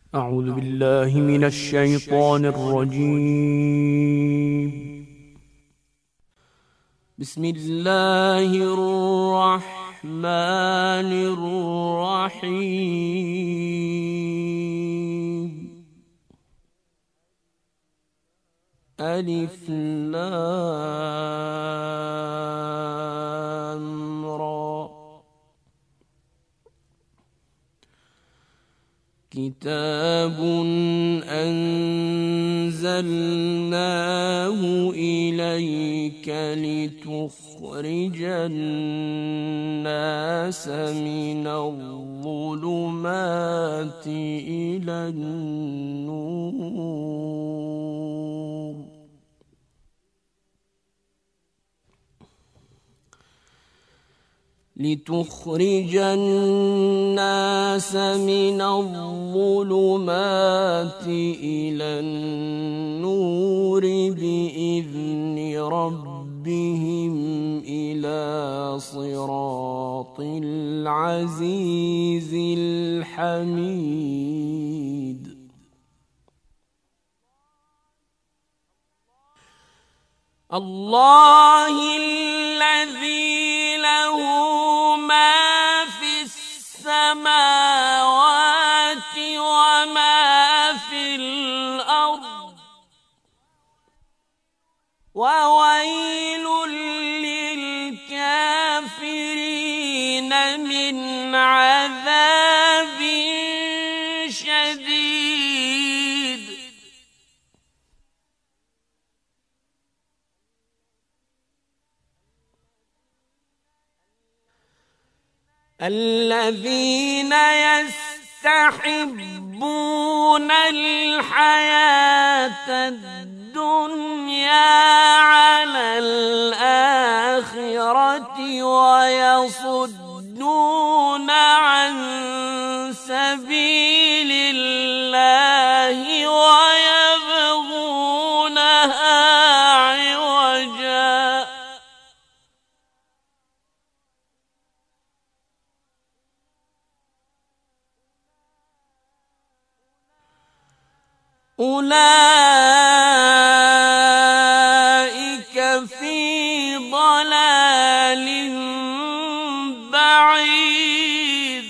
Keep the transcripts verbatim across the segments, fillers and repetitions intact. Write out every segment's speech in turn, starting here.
أعوذ بالله من الشيطان الرجيم. بسم الله الرحمن الرحيم. ألف لام را. كتاب أنزلناه إليك لتخرج الناس من الظلمات إلى النور لتخرج الناس من الظلمات إلى النور بإذن ربهم إلى صراط العزيز الحميد. الله الذي له ما في السماوات وما في الأرض وويل للكافرين من عذاب شديد. الذين يستحبون الحياة الدنيا على الآخرة ويصدون عن سبيل الله ويبغونها عوجا. أولئك في ضلال بعيد.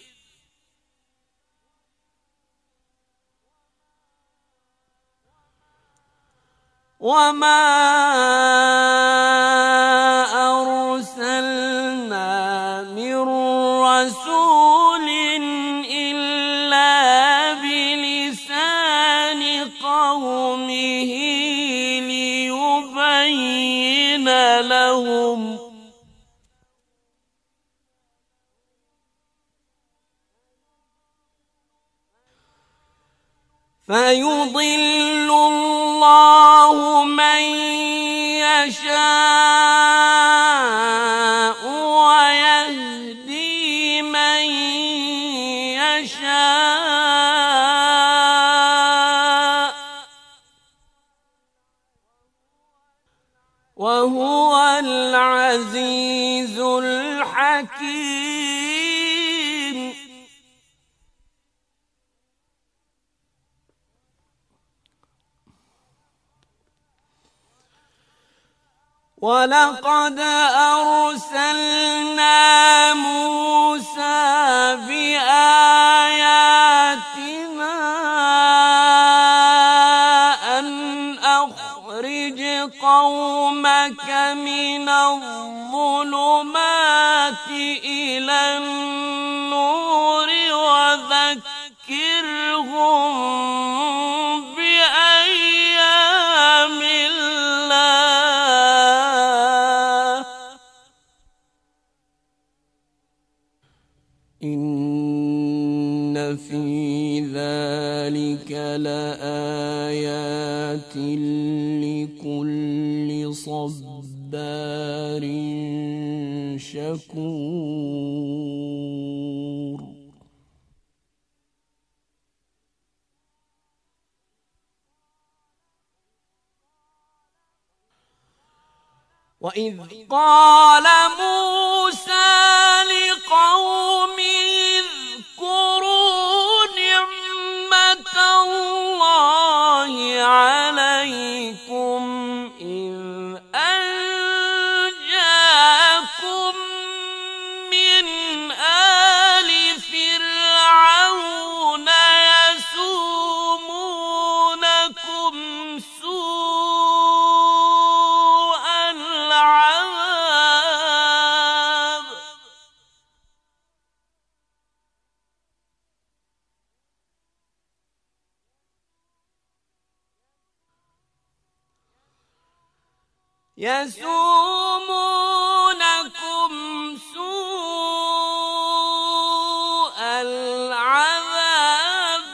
وما أرسلنا من رسول إلا بلسان قومه ليبين لهم فيضل الله من يشاء ويهدي من يشاء وهو العزيز الحكيم. ولقد أرسلنا موسى بآياتنا أن أخرج قومك من الظلمات إلى النور وذكرهم بأيام الله. إن في ذلك لآيات لكل صبار شكور. وإذ قال موسى لقومه اذكروا نعمة يسومونكم سوء العذاب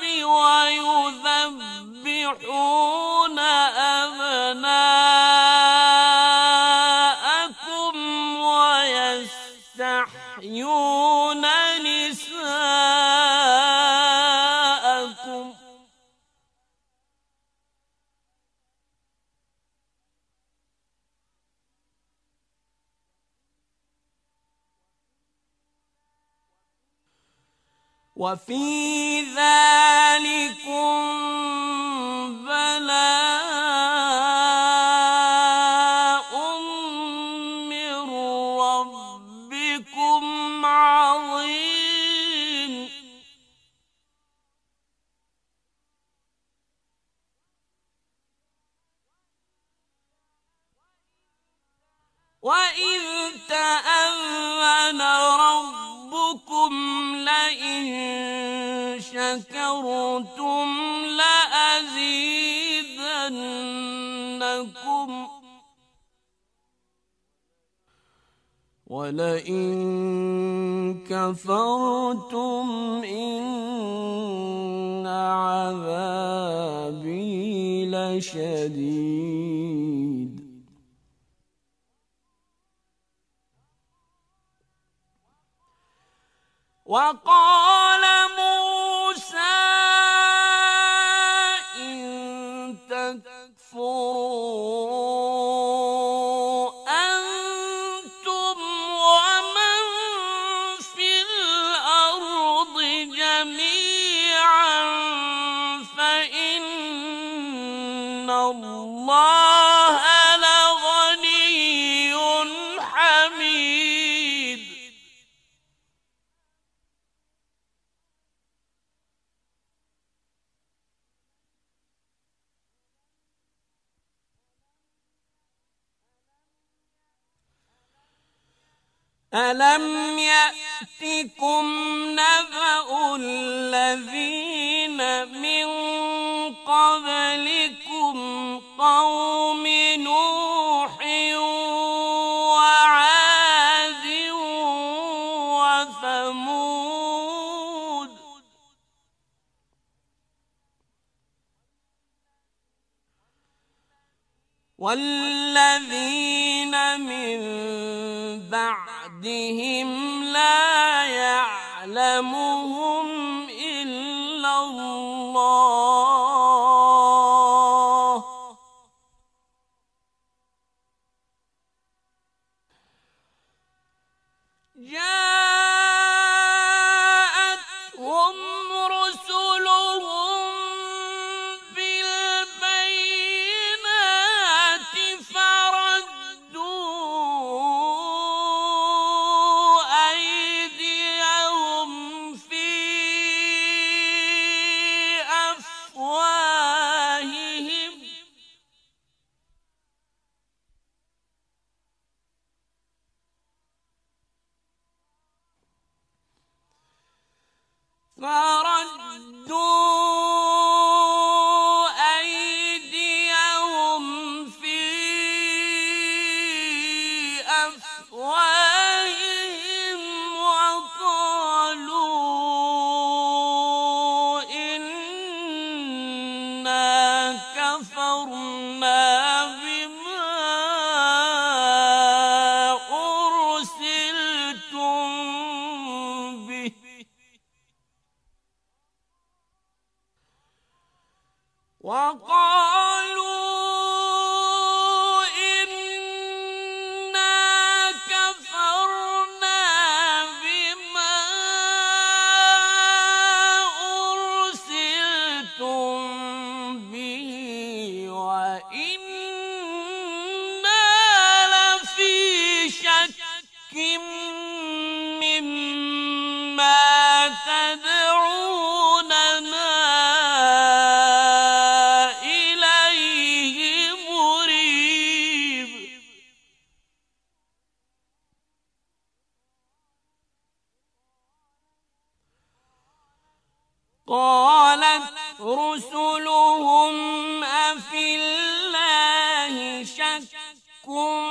ويذبحون أبناءكم ويستحيون نساءكم وفي ذلكم بلاء من ربكم عظيم وإذ تأذن ربكم لئن شكرتم لأزيدنكم ولئن كفرتم إن عذابي لشديد وقال موسى إن تكفروا أنتم ومن في الأرض جميعا فإن الله لغني حميد ألم يأتكم نبأ الذين من قبلكم قوم نوح وعاد وثمود والذين من بعدهم لا يعلمهم إلا الله جاءتهم رسلهم بالبينات فردوا أيديهم في أفواههم فردوا أيديهم في أفواههم وقالوا إنا كفرنا بما أرسلتم به وقالوا إنا كفرنا بما أرسلتم به وإنا لفي شك مما تدعوننا إليه مريب قالت رسلهم أفي الله شك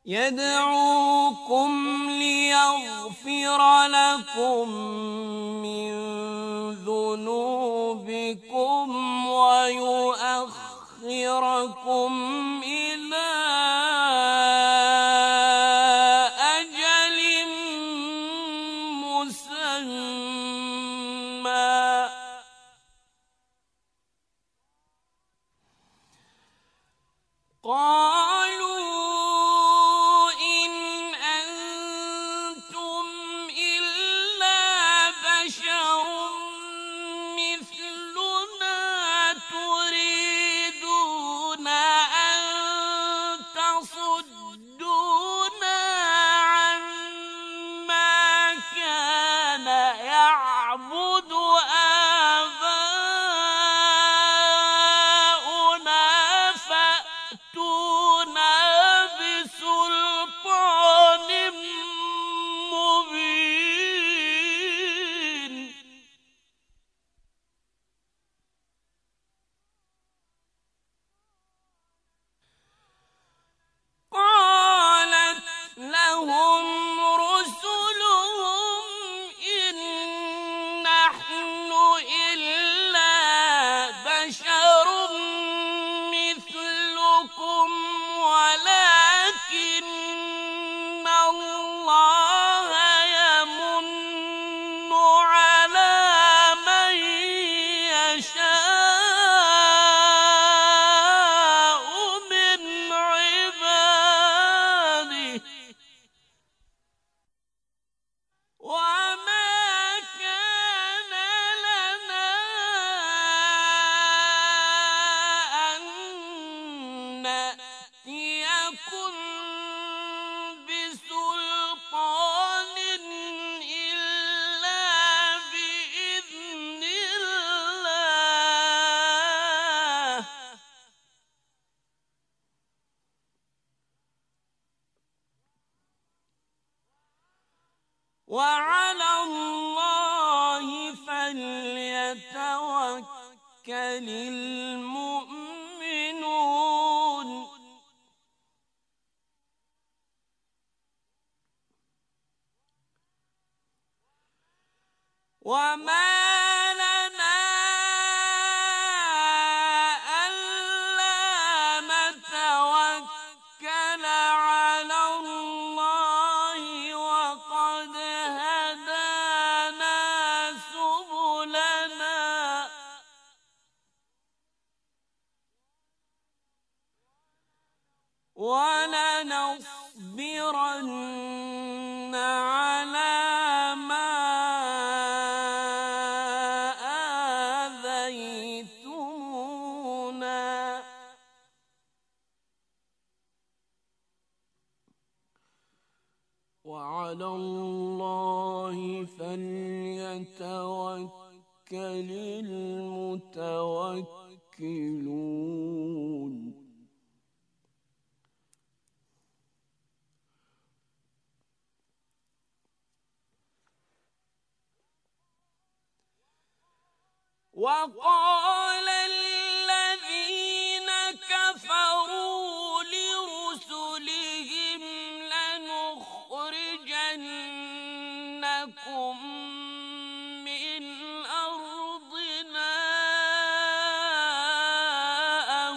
يدعوكم ليغفر لكم من ذنوبكم ويؤخركم إلى أجل مسمى قالوا إن أنتم إلا بشر مثلنا تريدون أن تصدونا عما كان يعبد آباؤنا فأتونا بسلطان مبين قالت لهم رسلهم إن نحن إلا بشر مثلكم ولكن الله يمن على من يشاء من عباده وما كان لنا أن نأتيكم بسلطان إلا بإذن الله وعلى الله فليتوكل المؤمنون وما لنا ألا نتوكل على الله وقد هدانا سبلنا ولنصبرن على ما آذيتمونا وعلى الله فليتوكل المتوكلون وقال الذين كفروا لرسلهم لنخرجنكم من أرضنا أو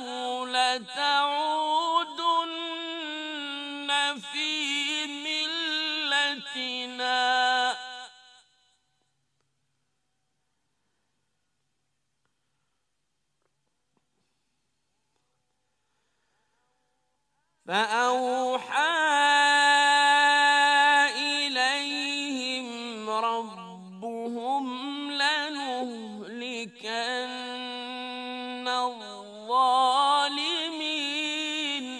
لتعودن في ملتنا فأوحى إليهم ربهم لنهلكن الظالمين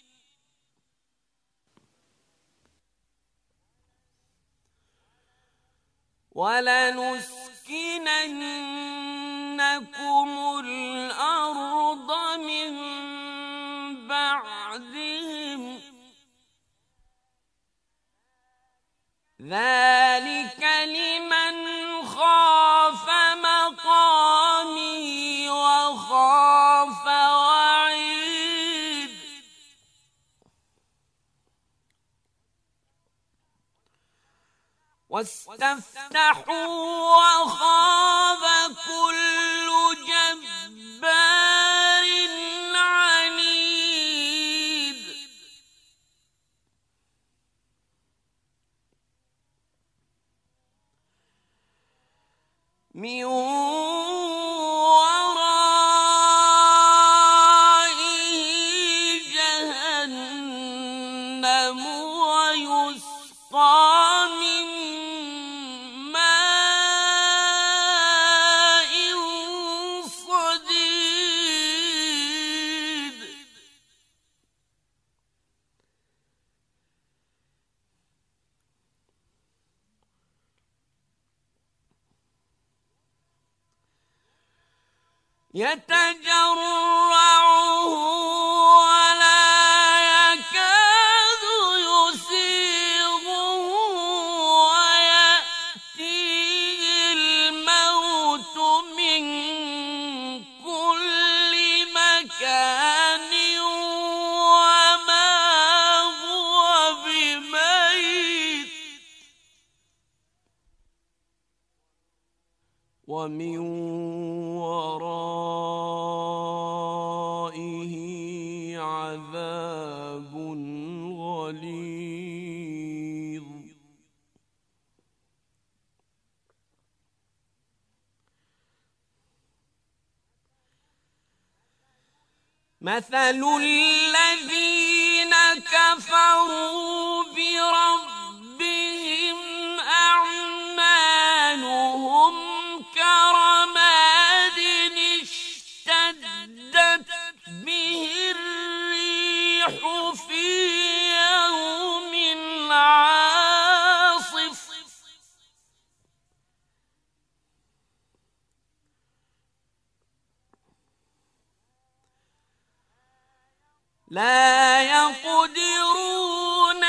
ولنسكننكم الأرض من بعدهم ذلك لمن خاف مقامي وخاف وعيد واستفتحوا وخاب كل جبار عنيد من يتجرعه ولا يكاد يسيغه ويأتيه الموت من كل مكان وما هو بميت ومن ورائه عذاب غليظ مثل الذين كفروا بربهم أعمالهم كرماد اشتدت به الريح في يوم عاصف لا يقدرون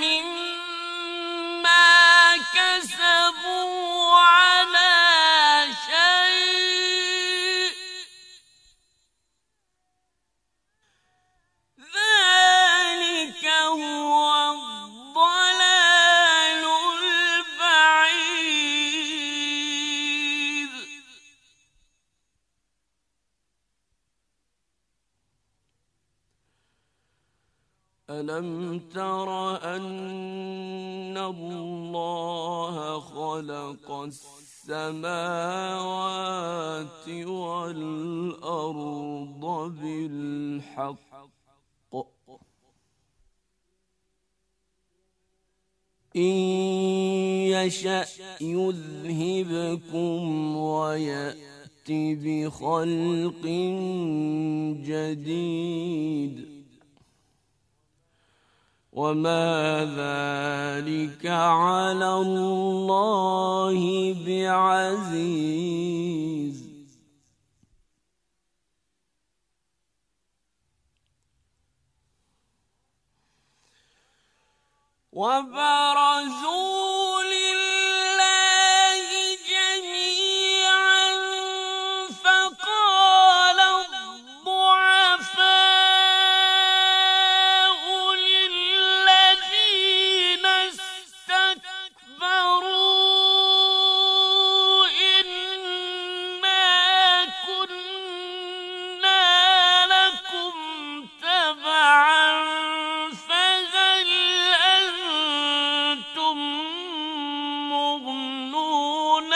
مما كسبوا على شيء ذلك هو الضلال البعيد ألم تر أن الله خلق السماوات والأرض بالحق إن يشأ يذهبكم ويأت بخلق جديد وما ذلك على الله بعزيز وبرزوا لله جميعا فقال الضعفاء للذين استكبروا إنا كنا لكم تبعا فهل أنتم مغنون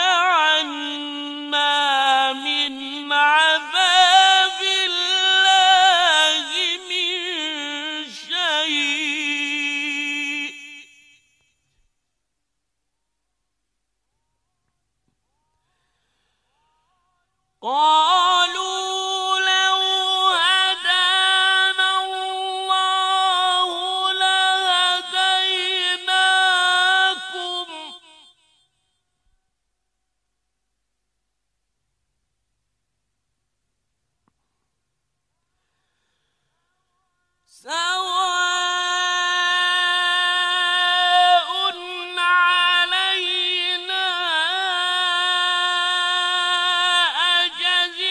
عنا من عذاب الله من شيء قالوا لو هدانا الله لهديناكم سواء علينا أجزعنا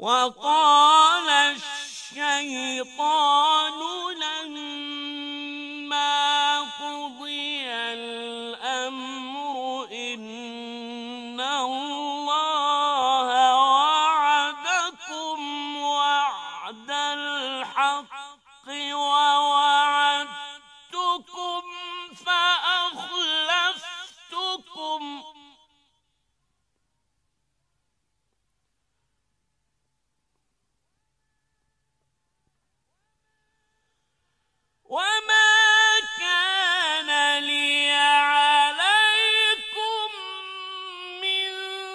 وقال الشيطان لما قضي الأمر إن الله وعدكم وعد الحق ووعدتكم فأخلفتكم وما كان لي عليكم من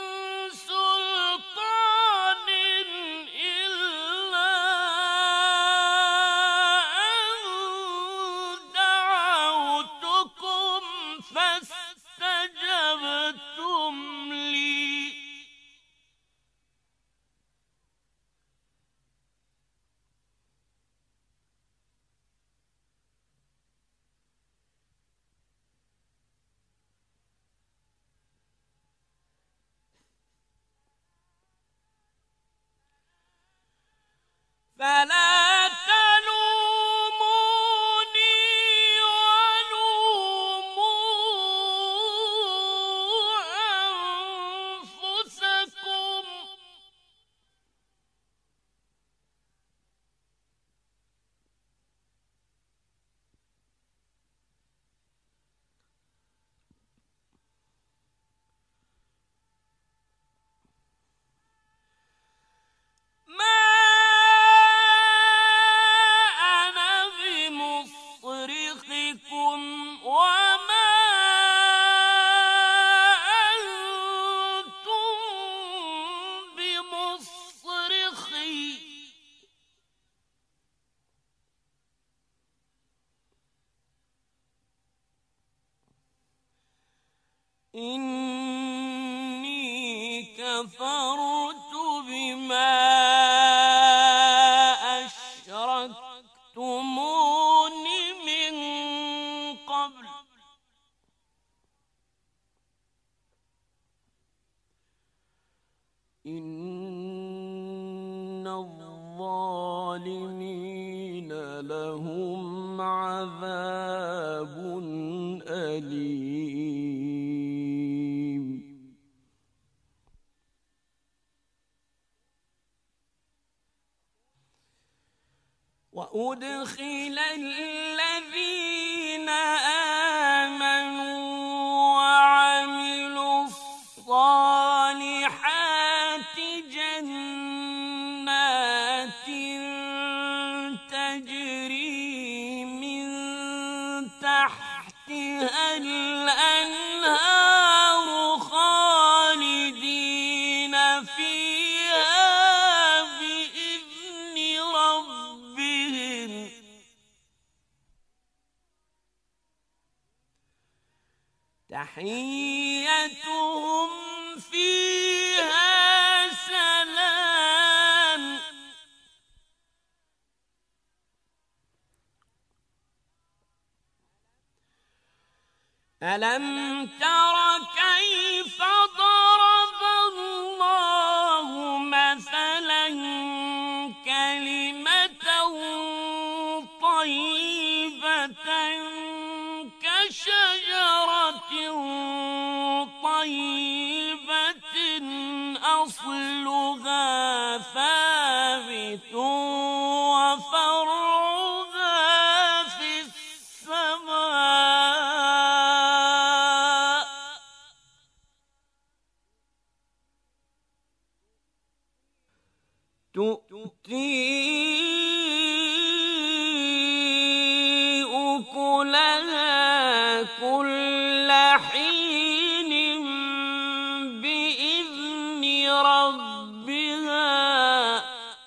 سلطان إلا أن دعوتكم فاستجبتم لي فلا تلوموني ولوموا أنفسكم ما أنا بمصرخكم وما أنتم بمصرخي إني كفرت بما أشركتمون من قبل إن الظالمين لهم عذاب أليم وأدخل الذين آمنوا وعملوا الصالحات جنات تجري من تحتها الأنهار خالدين فيها بإذن ربهم تحيتهم فيها سلام ألم تر كيف ضرب الله مثلا كلمة طيبة كشجرة طيبة أصلها ثابت وفرعها في السماء تؤتي أكلها كل حين بإذن ربها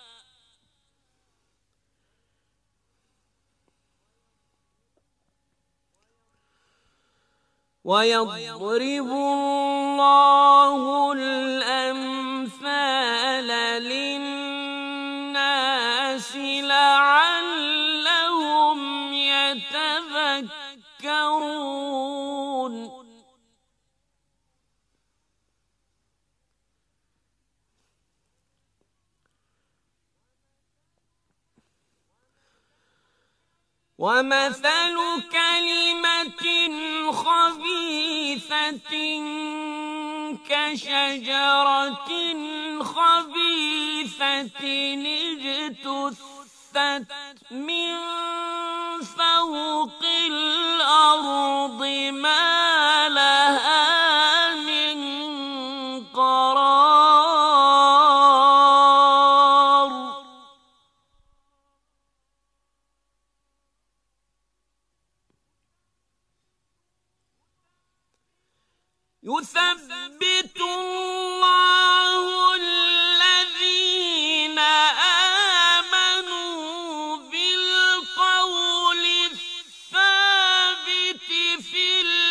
ويضرب الله الأمثال للناس لعلهم يتذكرون ومثل كلمة خبيثة كشجرة خبيثة اجتثت من فوق الأرض ما لها من قرار يثبت الله الذين آمنوا بالقول الثابت في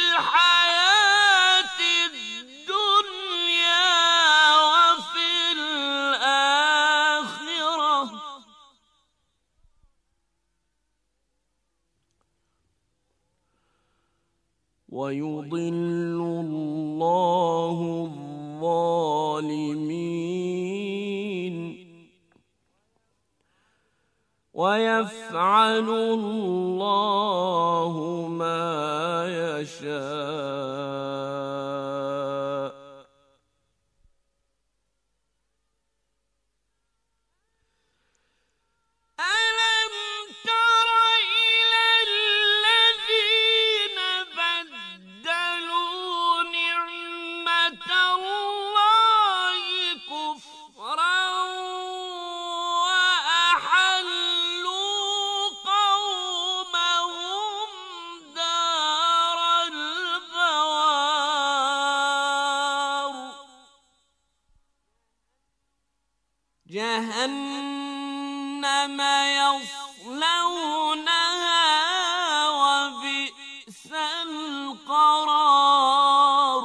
الحياة الدنيا وفي الآخرة ويضل الله الظالمين ويفعل الله ما يشاء ألم تر إلى الذين بدلوا نعمة الله كفرا وأحلوا قومهم دار البوار جهنم يصلونها وبئس القرار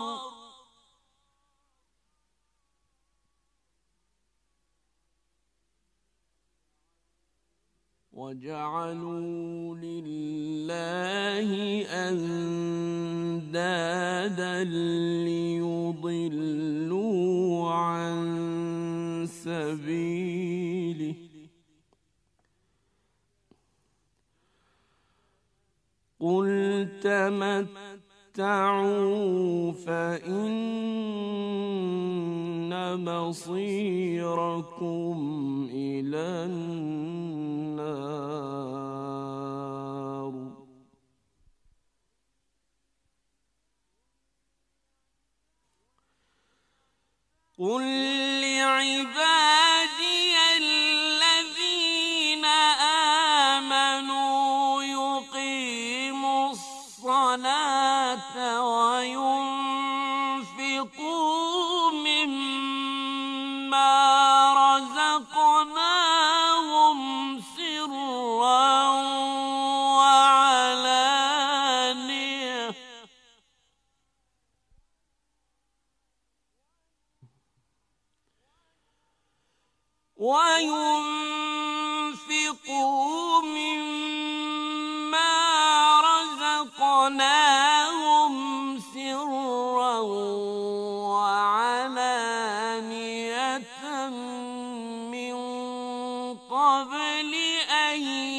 وجعلوا لله أندادا ليضلوا عن سبيله قل تمتعوا فإن مصيركم إلى النار قل لعبادي الذين آمنوا يقيموا الصلاة وينفقوا مما رزقناهم سرا وعلانية وينفقوا مما رزقناهم سرا وعلانية من قبل أن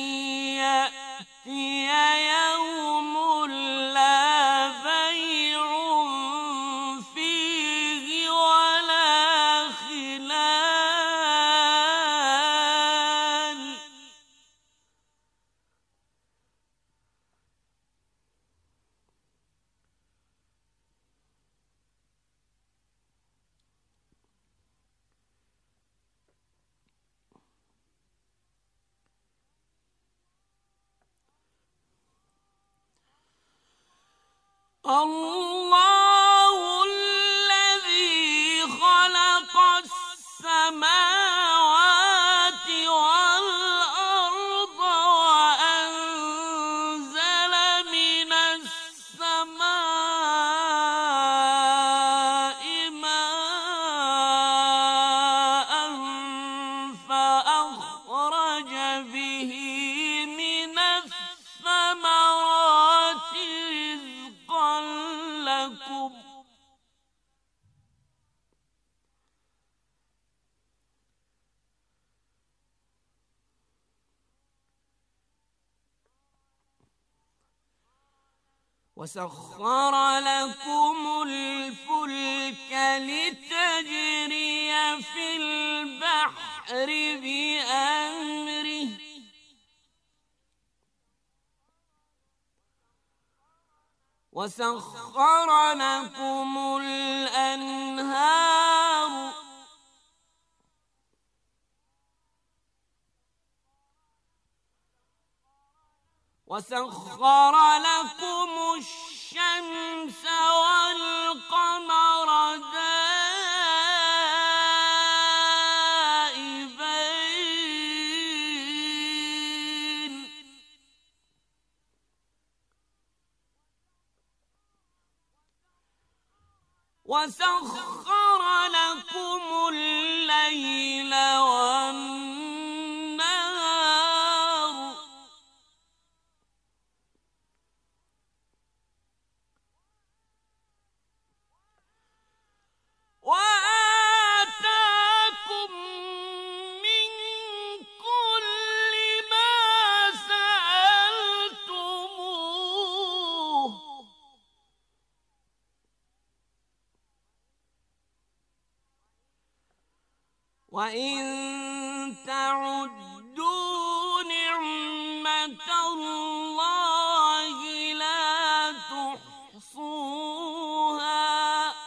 يأتي يوم لا بيع فيه ولا خلال الله الذي خلق السماوات والأرض وأنزل من السماء ماء فأخرج به من الثمرات رزقا وسخر لكم الفلك لتجري في البحر بأمره وسخر لكم الأنهار وسخر لكم الشمس والقمر دائبين وسخر لكم الليل والنهار وآتاكم من كل ما سألتموه وإن تعدوا نعمة الله لا تحصوها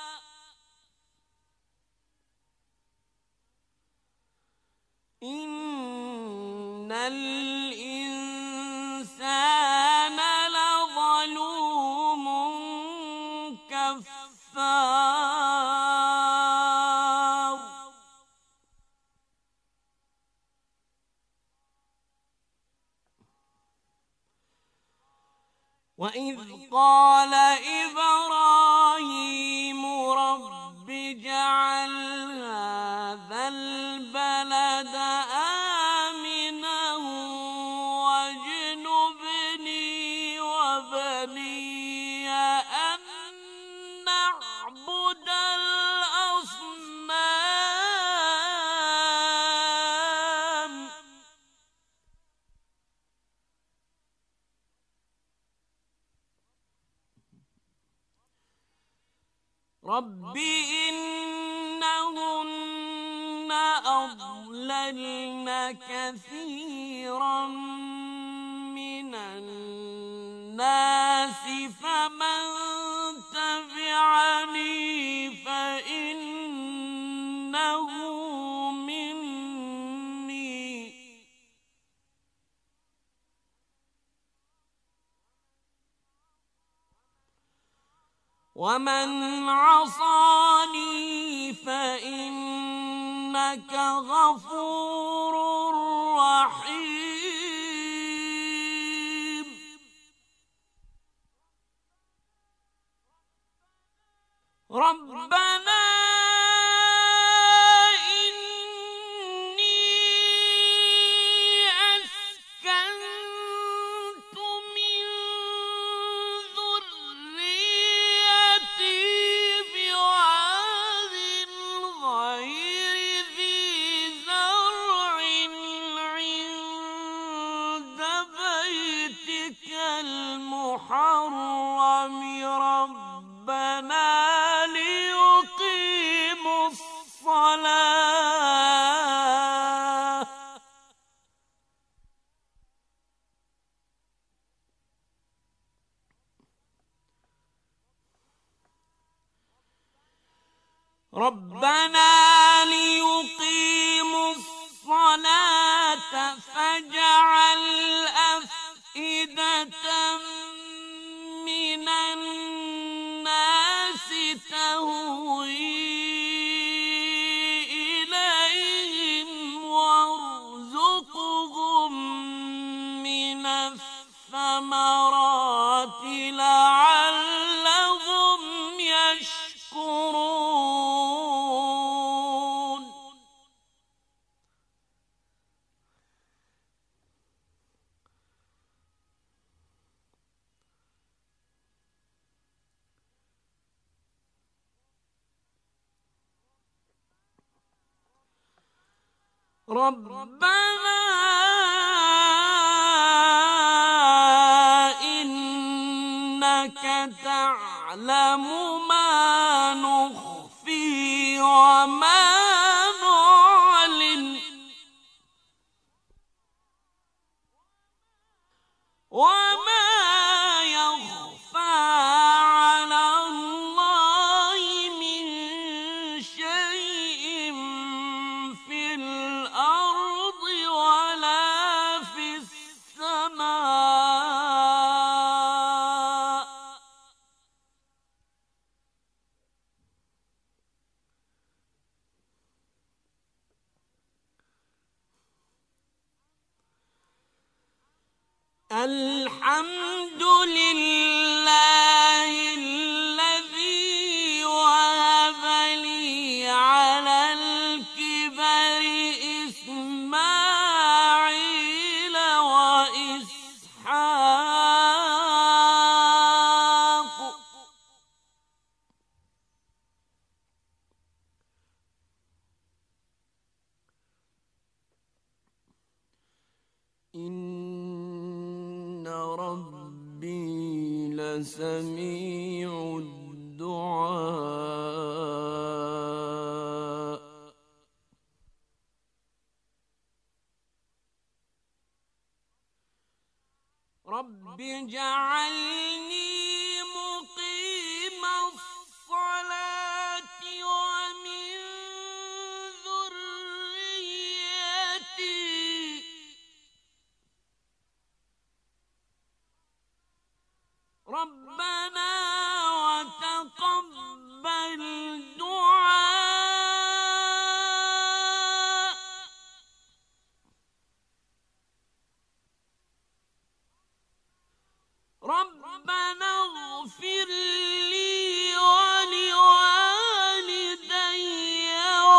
إن الإنسان لظلوم كفار وإذ قال إبراهيم رب اجعل هذا البلد آمنا واجنبني وبني أن نعبد الأصنام رب إنهن أضللن كثيرا من الناس فمن تبعني فإنه مني ومن عصاني فإنك غفور رحيم ربنا المحرم ربنا ليقيموا الصلاة ربنا ليقيموا الصلاة فاجعل أفئدة من الناس تهوي إليهم وارزقهم من الثمرات لعلهم يشكرون ربنا إنك إنك تعلم ما نخفي وما نعلن وما يخفى على الله من شيء في الأرض ولا في السماء. الحمد لله الذي وهب لي على الكبر إسماعيل وإسحاق إن ربي لسميع الدعاء. رب اجعلني مقيم الصلاة ومن ذريتي ربنا وتقبل دعاء. ربنا اغفر لي ولوالدي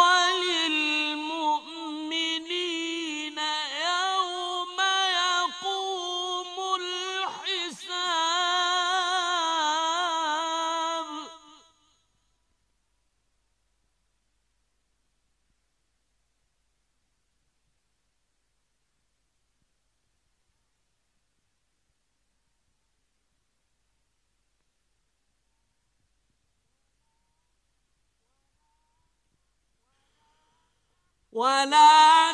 وللمؤمنين يوم يقوم الحساب. ولا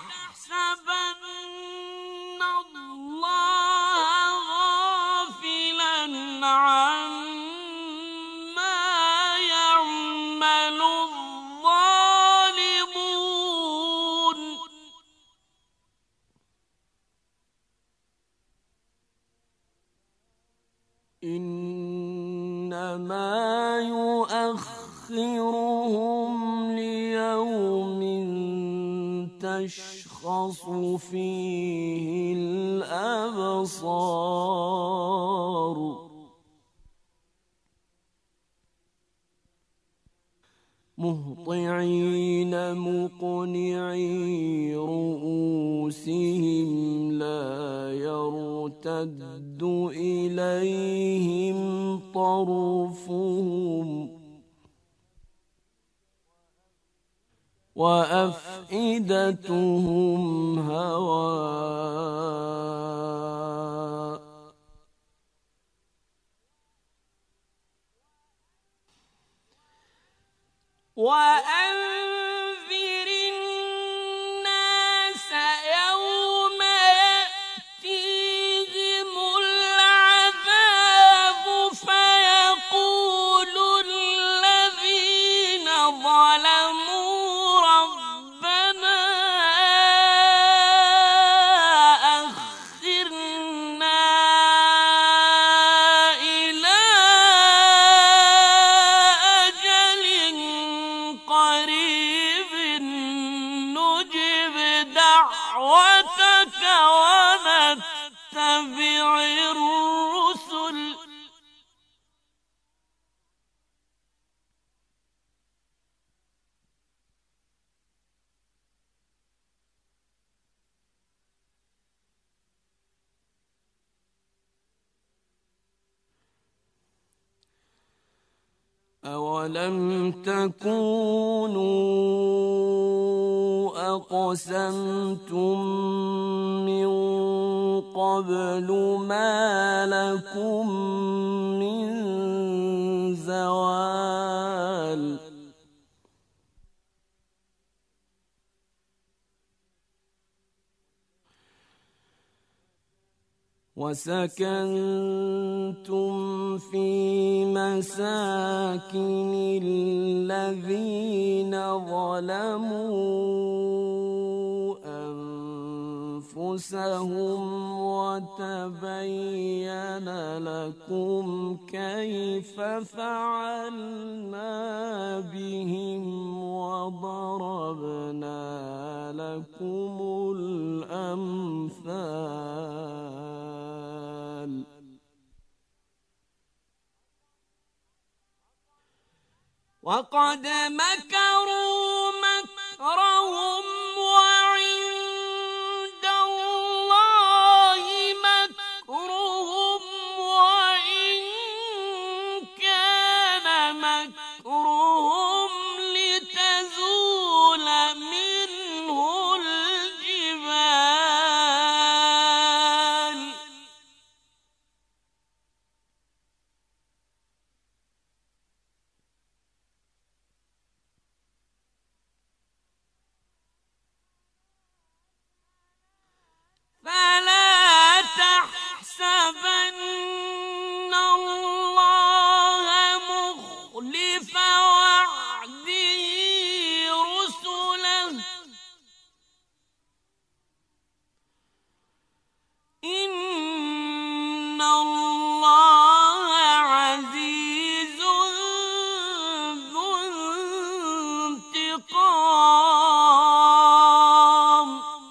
تحسبن الله غافلا عما يعمل الظالمون إنما يؤخرهم ليوم تشخص فيه الأبصار. مهطعين مقنعي رؤوسهم لا يرتد إليهم طرفهم وأفئدتهم هواء. وأنذر الناس يوم يأتيهم العذاب فيقول الذين ظلموا ربنا أخرنا إلى أجل قريب نجب دعوتك ونتبع الرسل. أولم تكونوا أقسمتم من قبل ما لكم من زوال وسكنتم في مساكن الذين ظلموا أنفسهم وتبين لكم كيف فعلنا بهم وضربنا لكم الأمثال وقد مكروا مكرهم وعند الله مكرهم وإن كان مكرهم لتزول منه الجبال فلا تحسبن الله مخلف وعده رسله إن الله عزيز ذو انتقام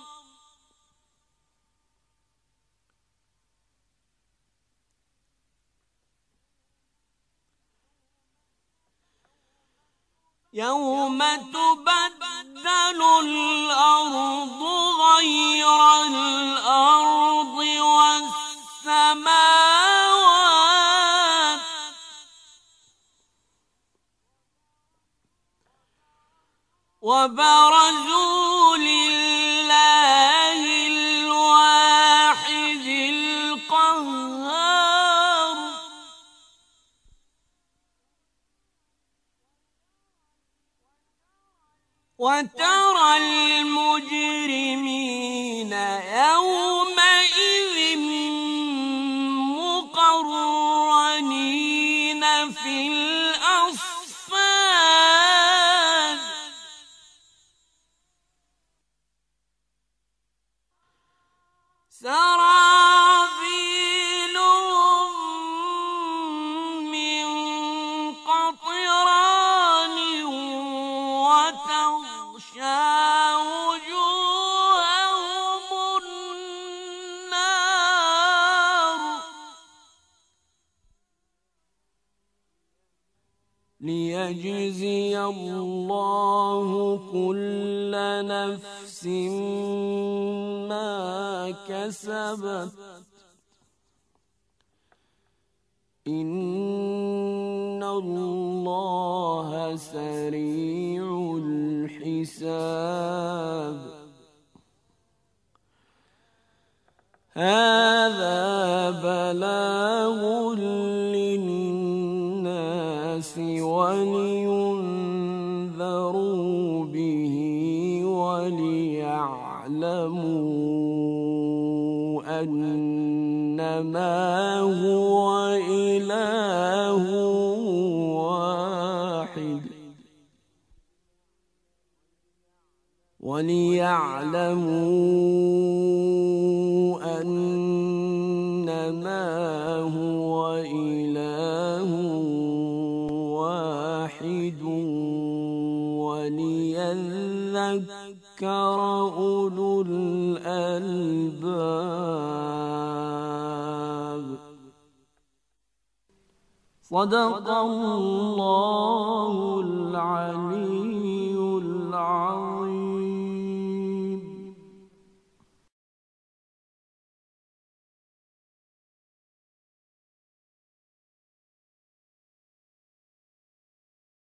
يوم تبدل الأرض غير الأرض والسماوات وبرزوا لله الواحد القهار وترى المجرمين يومئذ مقرنين في الأصفاد سرابيلهم من قطران وتغشى وجوههم النار ليجزي الله كل نفس ما كسبت إن الله سريع الحساب هذا بلاغ للناس ولينذروا به وليعلموا أنما هو إله واحد وليعلموا أنما هو إله واحد وليذكر أولو الألباب صدق الله العلي العظيم.